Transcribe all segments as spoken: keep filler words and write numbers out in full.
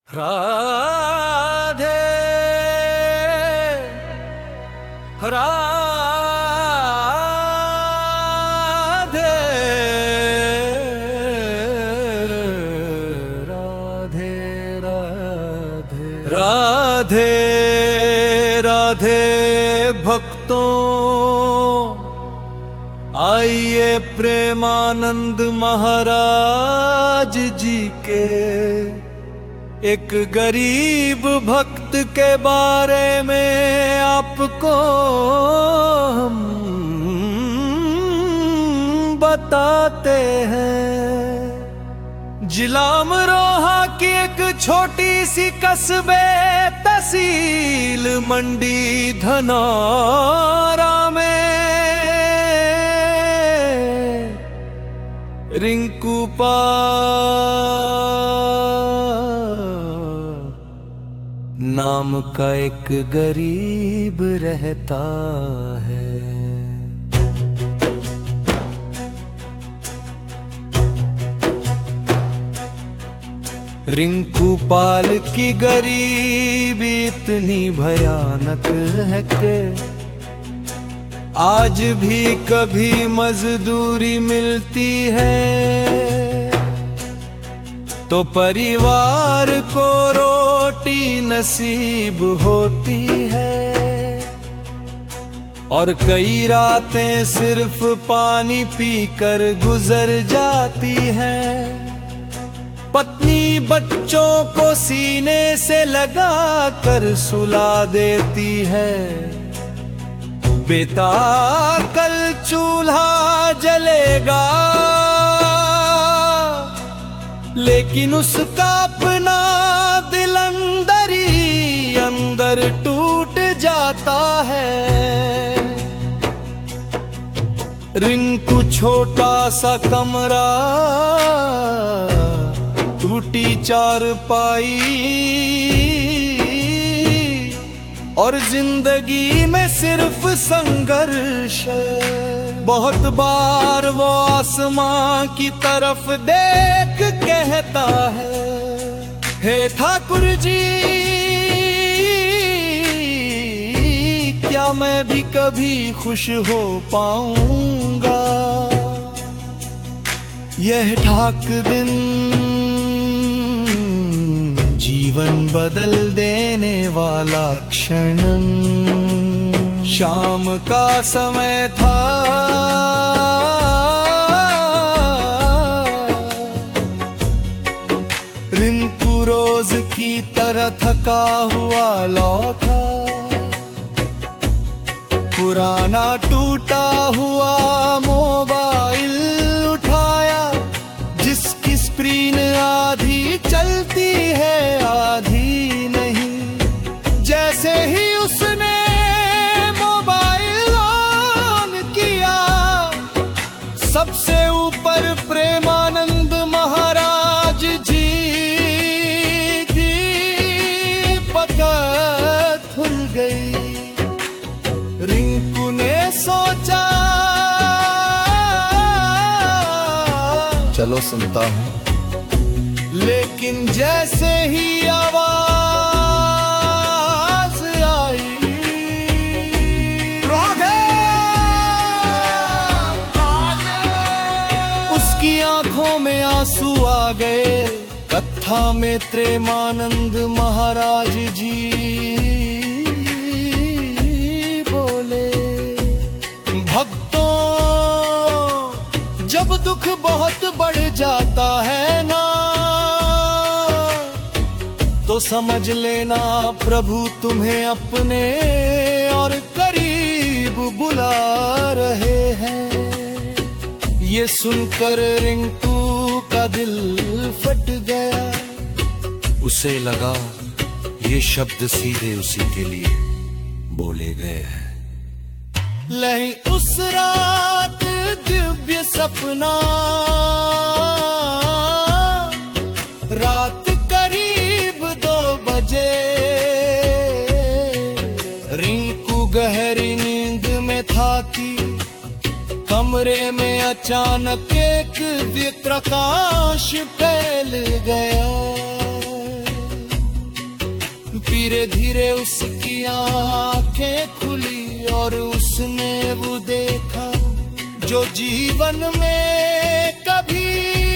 राधे राधे राधे राधे राधे राधे भक्तों, आइए प्रेमानंद महाराज जी के एक गरीब भक्त के बारे में आपको हम बताते हैं। जिला अमरोहा की एक छोटी सी कस्बे तहसील मंडी धनौरा में रिंकू पाल नाम का एक गरीब रहता है। रिंकू पाल की गरीबी इतनी भयानक है कि आज भी कभी मजदूरी मिलती है तो परिवार को रोटी नसीब होती है, और कई रातें सिर्फ पानी पीकर गुजर जाती हैं। पत्नी बच्चों को सीने से लगा कर सुला देती है। बेटा कल चूल्हा जलेगा, लेकिन उसका अपना दिल अंदर ही अंदर टूट जाता है। रिंकू छोटा सा कमरा, टूटी चारपाई और जिंदगी में सिर्फ संघर्ष। बहुत बार वो आसमां की तरफ देख कहता है, हे ठाकुर जी क्या मैं भी कभी खुश हो पाऊंगा। यह ठाक दिन जीवन बदल देने वाला क्षण। शाम का समय था, रिंकू रोज की तरह थका हुआ लौटा। पुराना टूटा हुआ मोबाइल उठाया, जिसकी स्क्रीन आधी चलती है आधी नहीं। जैसे ही उसने मोबाइल ऑन किया, सबसे ऊपर प्रेमानंद महाराज जी की पकड़ खुल गई। रिंकू ने सोचा चलो सुनता हूँ, लेकिन जैसे ही आवाज आई, राधे उसकी आंखों में आंसू आ गए। कथा में प्रेमानंद महाराज जी बोले, भक्तों जब दुख बहुत बढ़ जाता है ना, तो समझ लेना प्रभु तुम्हें अपने और करीब बुला रहे हैं। ये सुनकर रिंकू का दिल फट गया। उसे लगा ये शब्द सीधे उसी के लिए बोले गए हैं। नहीं उस रात दिव्य सपना, रात करीब दो बजे, रिंकू गहरी नींद में था कि कमरे में अचानक एक दिव्य प्रकाश फैल गया। धीरे धीरे उसकी आंखें खुली और उसने वो देखा जो जीवन में कभी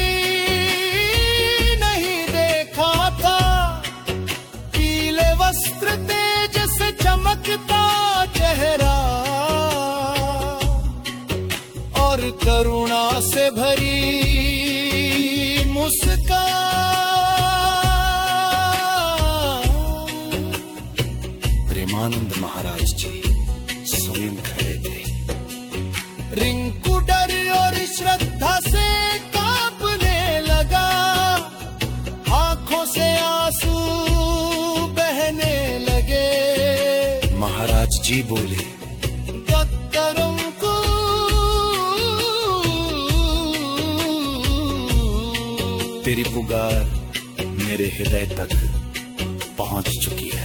नहीं देखा था। पीले वस्त्र तेज से चमकता चेहरा और करुणा से भरी मुस्कान। प्रेमानंद महाराज जी स्वयं खड़े थे। रिंकू डर और श्रद्धा से कांपने लगा, आंखों से आंसू बहने लगे। महाराज जी बोले, डॉक्टरों को तेरी पुकार मेरे हृदय तक पहुंच चुकी है।